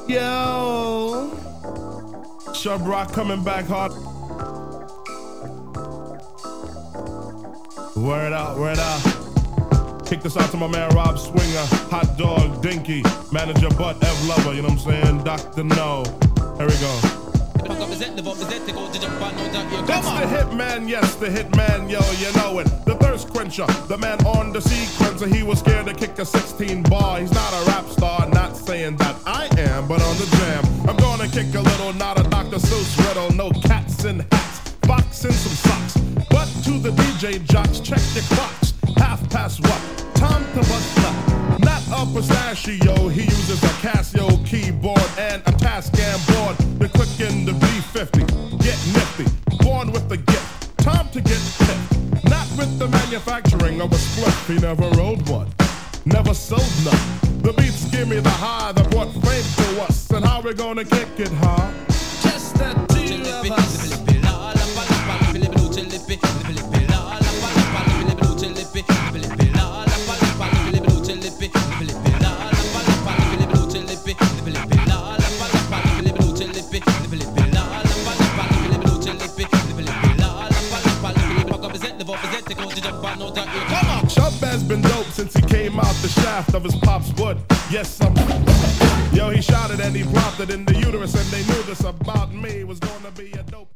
Yo, Shub Rock coming back hard. Word out, word out. Kick this out to my man Rob Swinger, Hot Dog, Dinky, Manager Butt, Ev Lover, you know what I'm saying? Dr. No. Here we go. It's the hitman, yes, the hitman, yo, you know it. The thirst quencher, the man on the sequencer. He was scared to kick a 16 bar. He's not a rap star, not saying that I am, but on the jam, I'm gonna kick a little, not a Dr. Seuss riddle. No cats in hats, box in some socks. But to the DJ jocks, check your clocks. 1/2 what? Time to bust up. Not a pistachio, he uses a Casio keyboard and a Tascam board. The quicken the B50, get nifty, born with the gift. Time to get tipped. Not with the manufacturing of a split, he never rode one, never sold none. The beats give me the high that brought fame to us, and how we gonna kick it, huh? Just the two of us. Shub has been dope since he came out the shaft of his pop's wood. Yes, yo, he shot it and he plopped it in the uterus, and they knew this about me was gonna be a dope.